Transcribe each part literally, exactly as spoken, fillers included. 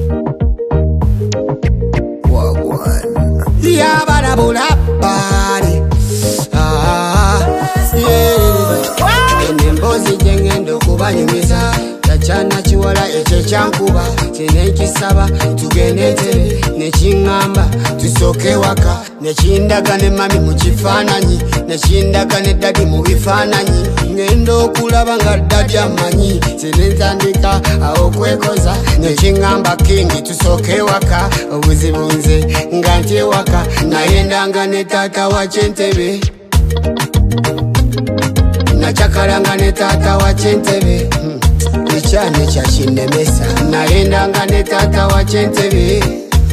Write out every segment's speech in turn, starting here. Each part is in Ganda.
Yabana bulabari ah yeah nembozi jengendo kubanyumiza Chana chiwala eche chankuba Chene kisaba tugenete Nechingamba tusoke waka Nechindagane mami muchifananyi Nechindagane dadi mubifananyi Ngendo kulaba nga dadi amanyi Chene ntandika aho kwekoza Nechingamba kingi tusoke waka Obuzibunze ngante waka Nayendangane tata wa Chentebe Nachakarangane tata wa Chentebe hmm. Ichane cha shinemesa Naendanga ne tata wa Chentebe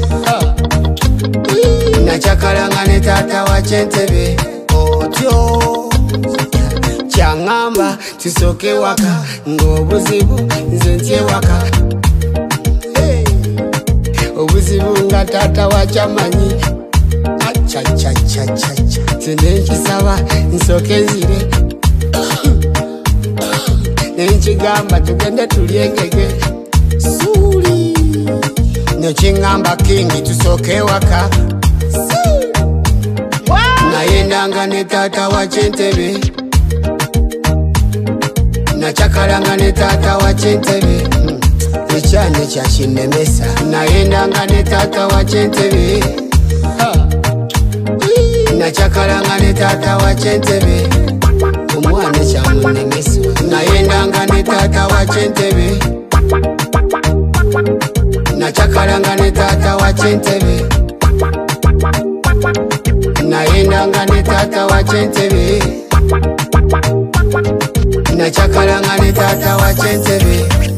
Nachakaranga ne tata wa Chentebe Otyo Changamba tusoke waka Ngobuzibu nzentie waka hey. Obuzibu nga tata wa chamanyi Acha cha cha cha cha Tenenki sawa nsoke zire Nechingamba tugende tuliengege Suri Nechingamba kingi tusoke waka wow. Nayendanga ne tata wa Chentebe Nachakaranga ne tata wa Chentebe hmm. Ichane cha shinemesa Nayendanga ne tata wa Chentebe Nachakaranga ne tata wa Chentebe Umwana cha munemeso Nayendanga ne tata wa Chentebe Nachakaranga ne tata wa Chentebe Nayendanga ne tata wa Chentebe Nachakaranga ne tata wa Chentebe